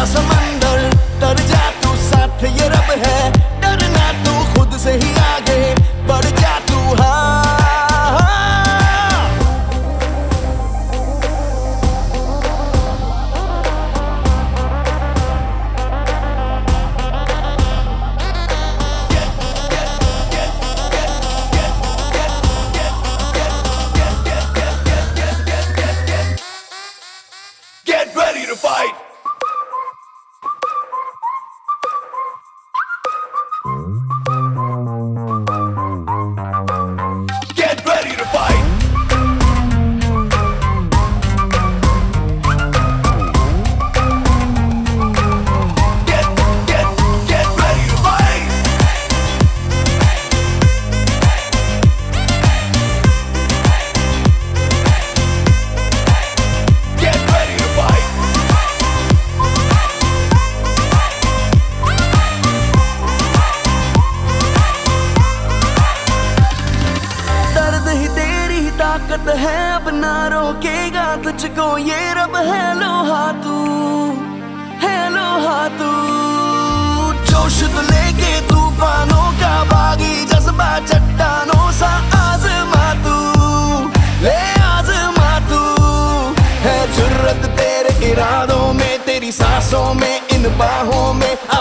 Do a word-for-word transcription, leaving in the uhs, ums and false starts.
समंदर, डर जा तू, साथ ये रब है, डरना तू खुद से ही आगे बढ़ जा तू। हाँ Get ready to fight! Get ready to fight! Get, get, get ready to fight! Get ready to fight! दर्द ही तेरी ही ताकत है, अब ना रोकेगा तुझको ये रब है। लोहा तू है, लोहा तू, जोश तो लेके तूफानों का बागी, जज्बा चट्टानों सा आजमा तू, ले आजमा तू। है जुर्रत तेरे इरादों में, तेरी सांसों में, इन बाहों में,